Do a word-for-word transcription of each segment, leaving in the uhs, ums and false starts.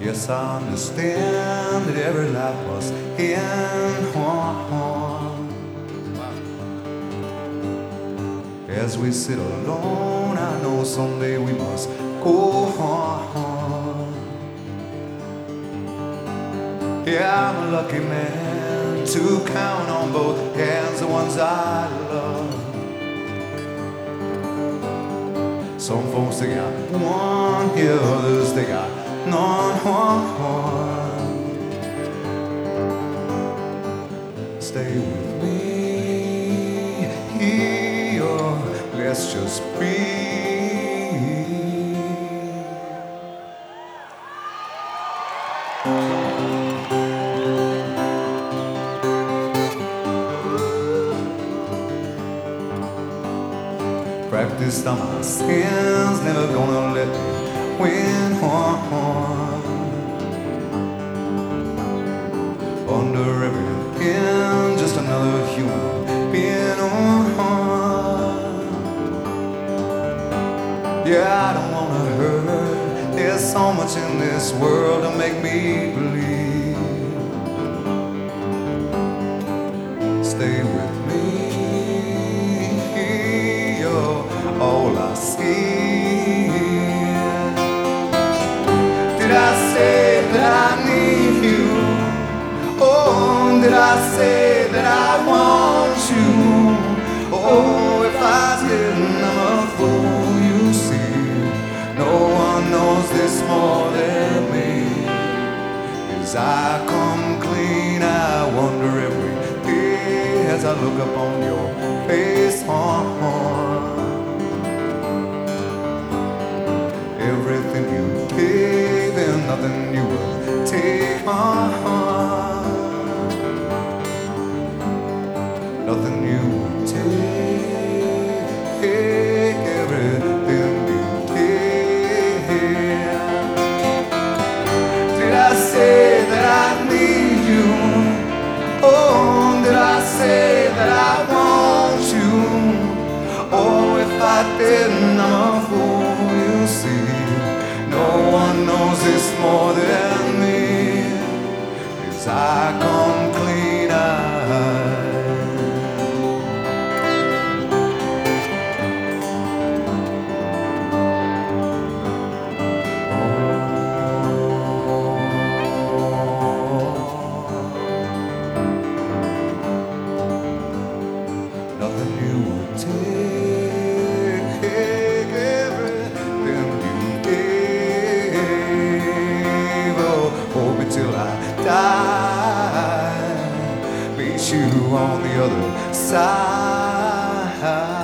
Yes, I understand that every life must end. As we sit alone, I know someday we must go on. Yeah, I'm a lucky man to count on both hands the ones I love. Some folks they got one, yeah, others they got none. Stay with me, or let's just breathe. Practiced on my sins, never gonna let me win. Under every pin, just another human being. Yeah, I don't wanna hurt. There's so much in this world to make me believe. Stay with me. All I see. Did I say that I need you? Oh, did I say that I want you? Oh, if I didn't, I'm a fool, you see. No one knows this more than me. As I come clean, I wonder every day as I look upon your face. Oh, everything you gave and nothing you will take on. Nothing you will take. Everything you gave. Did I say that I need you? Oh, did I say that I want you? Oh, if I didn't, I'm a fool, you see. No one knows this more than me. As I come clean, I nothing you will take. Everything you gave. Oh, hold me till I die. Meet you on the other side.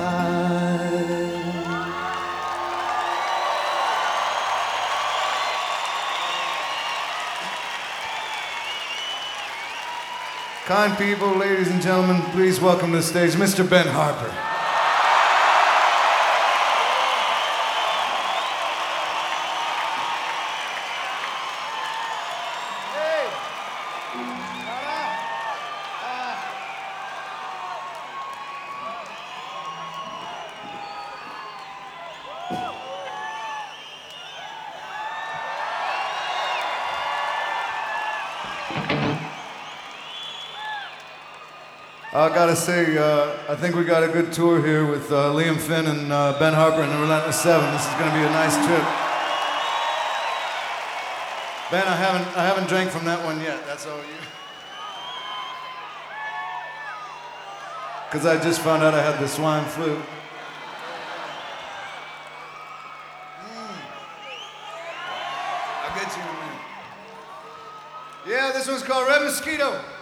Kind people, ladies and gentlemen, please welcome to the stage Mister Ben Harper. I gotta say, uh, I think we got a good tour here with uh, Liam Finn and uh, Ben Harper and the Relentless Seven. This is gonna be a nice trip. Ben, I haven't, I haven't drank from that one yet. That's all you. Because I just found out I had the swine flu. Mm. I'll get you in a minute. Yeah, this one's called Red Mosquito.